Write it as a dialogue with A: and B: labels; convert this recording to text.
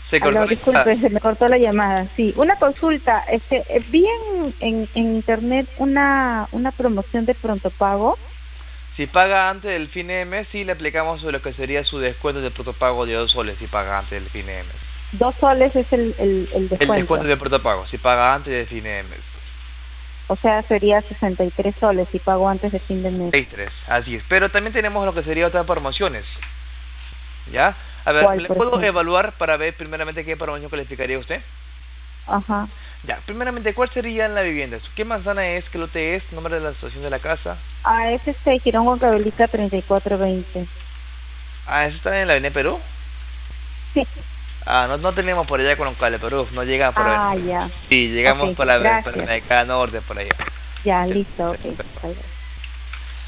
A: Se cortó
B: Aló,
A: la llamada.
B: disculpe, se me cortó la llamada. Sí, una consulta. Vi en internet una promoción de pronto pago.
A: Si paga antes del fin de mes, sí le aplicamos lo que sería su descuento de protopago de 2 soles si paga antes del fin de mes.
B: 2 soles es el
A: El descuento
B: descuento.
A: de protopago, si paga antes del fin de mes.
B: O sea, sería 63 soles si pago antes de fin de mes.
A: 63, así es. Pero también tenemos lo que sería otras promociones, ¿ya? A ver,
B: ¿Cuál,
A: ¿le
B: por
A: puedo
B: ejemplo?
A: evaluar para ver primeramente qué promoción calificaría usted?
B: Ajá.
A: Ya, primeramente, ¿cuál sería la vivienda? ¿Qué manzana es? ¿Qué lote es? ¿Nombre de la estación de la casa?
B: Ah, es Girón Huancavelica 3420.
A: Ah, ¿eso está en la Avenida Perú?
B: Sí.
A: Ah, no tenemos por allá con Cale, Perú, no llega por ahí.
B: Ah, ya.
A: Sí,
B: Ok,
A: llegamos por la
B: gracias.
A: Americana Norte, por allá.
B: Ya,
A: Sí,
B: listo, ok.
A: perfecto.
B: Bye, bye.